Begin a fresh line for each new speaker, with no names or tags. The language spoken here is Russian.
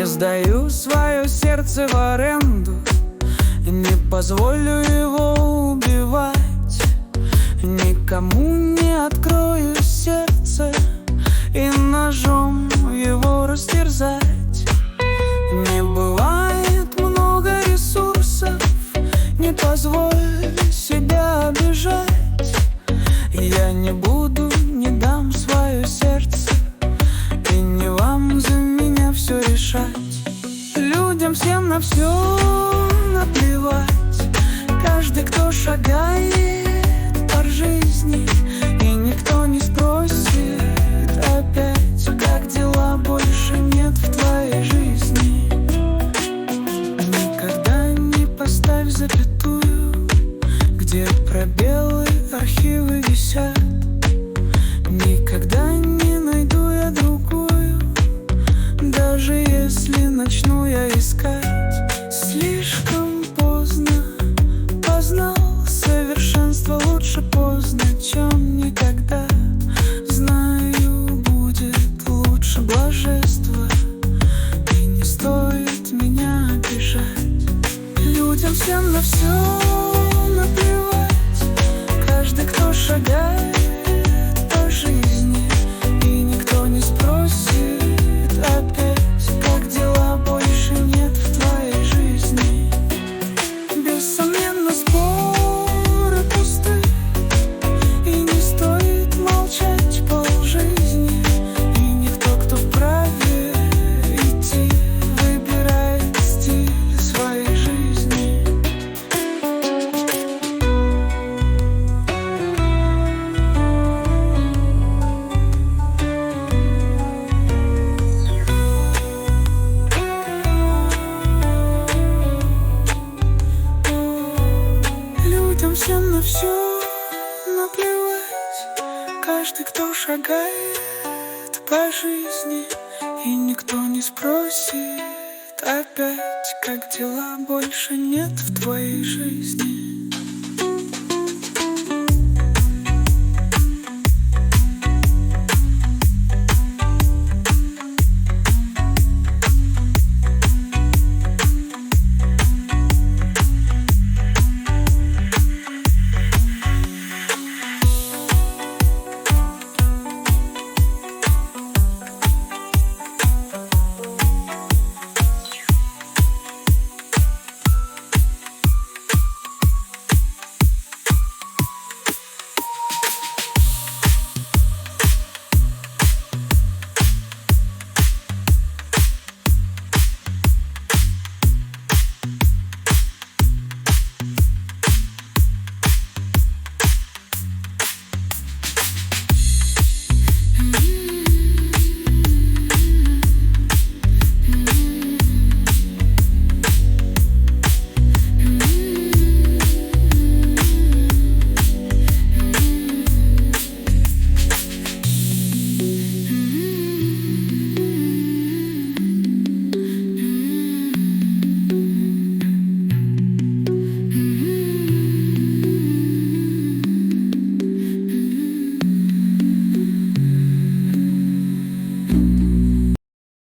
Не сдаю свое сердце в аренду, не позволю его убивать. Никому не открою сердце и ножом его растерзать. Не бывает много ресурсов, не позволь себя обижать. Я не буду, не дам свое сердце, и не вам за меня все решать. Людям всем на все наплевать. Каждый, кто шагает по жизни, и никто не спросит опять, как дела, больше нет в твоей жизни. Никогда не поставь запятую, где пробелы, архивы висят. Никогда не найду я другую, даже если начну я искать. Слишком поздно познал совершенство, лучше поздно, чем никогда. Знаю, будет лучше блаженство, и не стоит меня обижать. Людям всем на все наплевать. Каждый, кто шагает по жизни, и никто не спросит опять, как дела, больше нет в твоей жизни. Бессомненно, споры пусты, и не стоит молчать полжизни. И никто, кто вправе идти, выбирает стиль своей жизни. Людям всем на все наплевать. Каждый, кто шагает по жизни, и никто не спросит опять, как дела, больше нет в твоей жизни.